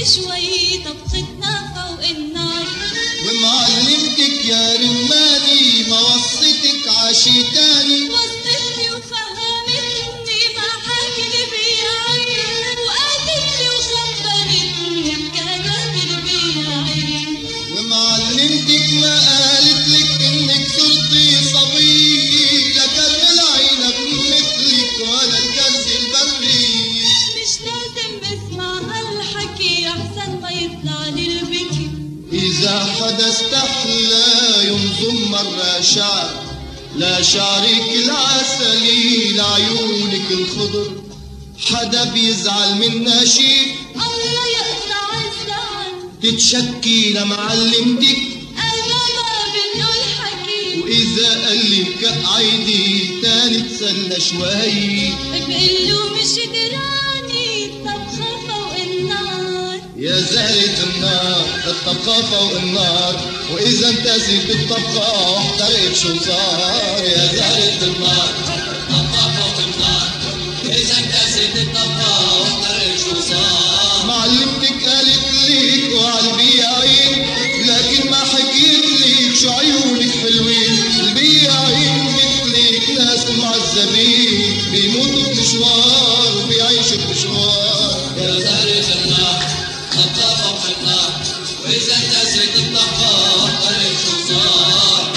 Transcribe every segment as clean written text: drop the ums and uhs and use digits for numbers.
شوي طبختنا فوق النار. ومعلمتك يا رماني ما وصيتك عشي تاني. وصتني وفهمتني ما حكي بياعي، وقالتلي وخبرتني حكايات البياعي. ومعلمتك ما قالتلك انك صرتي صبي، لا كرم العنب مثلك ولا الكرز البري. مش لازم بسمع هالحكي احسن ما يطلع لي البكي. إذا حدا استحلى ينظم مرة شعر، لا شعرك العسلي لعيونك الخضر. حدا بيزعل منا شي الله يقطع الزعل. تتشكي لمعلمتك انا ما بده الحكي، وإذا قلك عيدي تاني تسلى شوي. بقله مش قدراني الطبخة فوق النار. يا زهرة النار الطبخة فوق النار، وإذا انتزت الطبخة واحترقت شو صار. يا زهرة النار الطبخة فوق النار، وإذا انتزت الطبخة واحترقت شو صار. معلمتك قالت ليك وعالبياعين، لكن ما حكيت ليك شو عيونك حلوين. البياعين مثلك ناس معذبين، بيموتوا بمشوار وبيعيشوا بمشوار. يا زهرة النار طبخة فوق النار، وإذا انتزت الطبخة واحترقت شو صار.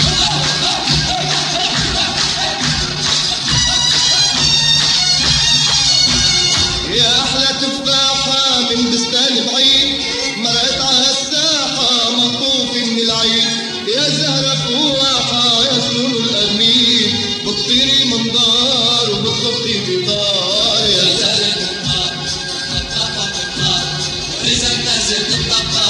يا أحلى تفاحة من بستان بعيد، مرقت على الساحة مخطوفة من العيد. يا زهرة فواحة يا سنون القرميد، بتطيري منظار وبتخطي بطار. يا زهرة النار طبخة فوق النار، وإذا انتزت الطبخة